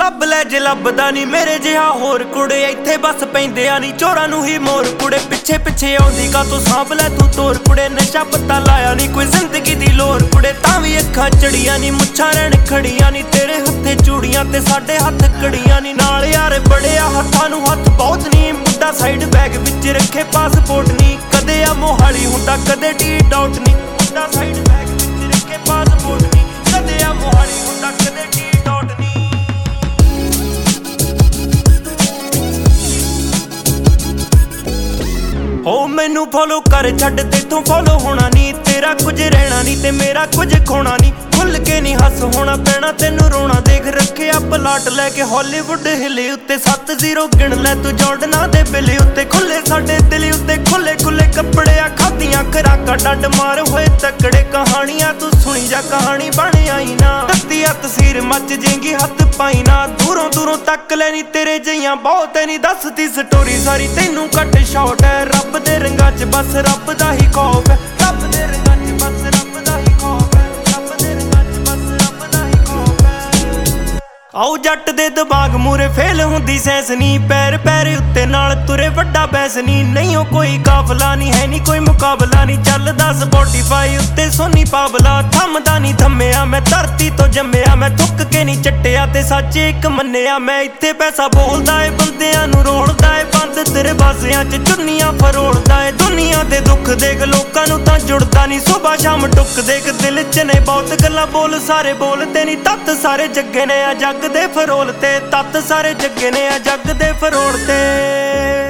ਲੱਭ ਲੈ ਜੇ ਲੱਭਦਾ ਨੀ ਮੇਰੇ ਜਿਹਾ ਹੋਰ ਕੁੜੇ ਇੱਥੇ ਬਸ ਪੈਂਦਿਆਂ ਨੀ ਚੋਰਾਂ ਨੂੰ ਹੀ ਮੋਰ ਕੁੜੇ ਪਿੱਛੇ ਪਿੱਛੇ ਆਉਂਦੀ ਕਾ ਤੂੰ ਸਾਂਭ ਲੈ ਤੂੰ ਤੋਰ ਕੁੜੇ ਨਸ਼ਾ ਪੱਤਾ ਲਾਇਆ ਨੀ ਕੋਈ ਜ਼ਿੰਦਗੀ ਦੀ ਲੋਰ ਕੁੜੇ ਤਾਂ ਵੀ ਅੱਖਾਂ ਚੜੀਆਂ ਨੀ ਮੁੱਛਾਂ ਰਹਿਣ ਖੜੀਆਂ ਨੀ ਤੇਰੇ ਹੱਥੇ ਚੂੜੀਆਂ ਤੇ ਸਾਡੇ ਹੱਥ ਕੜੀਆਂ ਨੀ ਨਾਲ ਯਾਰ ਬੜਿਆ ਹੱਥਾਂ ਨੂੰ ਹੱਥ ਬਹੁਤ ਨੀ ਮੁੰਡਾ ਸਾਈਡ ਬੈਗ ਵਿੱਚ ਰੱਖੇ ਪਾਸਪੋਰਟ ਨੀ ਕਦੇ ਆ ਮੋਹਾਲੀ ਹੁੰਦਾ ਕਦੇ ਟੀ ਡਾਊਟ ਨੀ ਮੁੰਡਾ ਸਾਈਡ ਬੈਗ ਵਿੱਚ ਰੱਖੇ ਪਾਸਪੋਰਟ ਨੀ ਕਦੇ ਆ ਮੋਹਾਲੀ ਹੁੰਦਾ ਕਦੇ ਟੀ ਡਾਊਟ ਨੀ ਹੋ ਮੈਨੂੰ ਫੋਲੋ ਕਰ ਛੱਡ ਤੇਥੋਂ ਫੋਲੋ ਹੋਣਾ ਨੀ ਤੇਰਾ ਕੁਝ ਰਹਿਣਾ ਨੀ ਤੇ ਮੇਰਾ ਕੁਝ ਖੋਣਾ ਨੀ ਖੁੱਲ ਕੇ ਨੀ ਹੱਸ ਹੋਣਾ ਪੈਣਾ ਤੈਨੂੰ ਰੋਣਾ ਦੇਖ ਰੱਖਿਆ ਪਲਾਟ ਲੈ ਕੇ ਹਾਲੀਵੁੱਡ ਹਿੱਲੇ ਉੱਤੇ 7-0 ਗਿਣ ਲੈ ਤੂੰ ਜੌਰਡਨਾਂ ਦੇ ਬਿੱਲੇ ਉੱਤੇ ਖੁੱਲੇ ਸਾਡੇ ਦਿਲ ਉੱਤੇ ਖੁੱਲੇ ਖੁੱਲੇ ਕੱਪੜੇ ਆ ਖਾਦੀਆਂ ਖਰਾਕਾਂ ਡੰਡ ਮਾਰ ਹੋਏ ਤਕੜੇ ਕਹਾਣੀਆਂ ਤੂੰ ਸੁਣੀ ਜਾ ਕਹਾਣੀ ਬਣ ਆਈ ਨਾ ਤੱਤੀਆ ਤਸਵੀਰ ਮੱਚ ਜੇਂਗੀ ਹੱਥ ਪਾਈ ਨਾ ਦੂਰੋਂ ਦੂਰੋਂ ਤੱਕ ਲੈ ਨੀ ਤੇਰੇ ਜਈਆਂ ਬਹੁਤ ਐ ਨੀ ਦੱਸਦੀ ਸਟੋਰੀ ਸਾਰੀ ਤੈਨੂੰ ਕੱਟ ਸ਼ਾਟ ਐ ਰੱਬ ਦੇ ਰੰਗਾਂ 'ਚ ਬਸ ਰੱਬ ਦਾ ਹੀ ਖੌਫ ਐ ਰੱਬ ਦੇ ਰੰਗਾਂ 'ਚ ਬਸ ਰੱਬ ਦਾ ਹੀ ਖੌਫ ਐ ਰੱਬ ਦੇ ਰੰਗਾਂ 'ਚ ਬਸ ਰੱਬ ਦਾ ਹੀ ਖੌਫ ਐ ਆਓ ਜੱਟ ਦੇ ਦਿਮਾਗ ਮੂਰੇ ਫੇਲ ਹੁੰਦੀ ਸੈਂਸ ਨੀ ਪੈਰ ਪੈਰ ਉੱਤੇ ਨਾਲ ਤੁਰੇ ਵੱਡਾ ਬੈਸ ਨੀ ਨਹੀਂ ਉਹ ਕੋਈ ਕਾਫਲਾ ਨੀ ਹੈ ਨੀ ਕੋਈ ਮੁਕਾਬਲਾ ਨੀ ਚੱਲਦਾ ਸਪੋਟੀਫਾਈ ਉੱਤੇ ਸੋਨੀ ਪਾਵਲਾ ਥੰਮਦਾ ਨੀ ਥੰਮਿਆ ਮੈਂ ਧਰਤੀ ਤੋਂ ਜੰਮਿਆ ਮੈਂ ਥੁੱਕ ਕੇ ਨੀ ਚੱਟਿਆ ਤੇ ਸੱਚ ਇੱਕ ਮੰਨਿਆ ਮੈਂ ਇੱਥੇ ਪੈਸਾ ਬੋਲਦਾ ਏ ਬੰਦਿਆਂ ਨੂੰ ਰੋਲਦਾ ਏ ਬੰਦ ਦਰਵਾਜ਼ਿਆਂ 'ਚ ਚੁੰਨੀਆਂ ਫਰੋਲਦਾ ਏ ਦੁਨੀਆ ਦੇ ਦੁੱਖ ਦੇਖ ਲੋਕਾਂ ਨੂੰ ਤਾਂ ਜੁੜਦਾ ਨੀ ਸੁਬਾਹ ਸ਼ਾਮ ਟੁੱਕ ਦੇਖ ਦਿਲ 'ਚ ਨੇ ਬਹੁਤ ਗੱਲਾਂ ਬੋਲ ਸਾਰੇ ਬੋਲਦੇ ਨੀ ਤੱਤ ਸਾਰੇ ਜੱਗੇ ਨੇ ਆ ਜੱਗ ਦੇ ਫਰੋਲ ਤੇ ਤੱਤ ਸਾਰੇ ਜੱਗੇ ਨੇ ਆ ਜੱਗ ਦੇ ਫਰੋਲ ਤੇ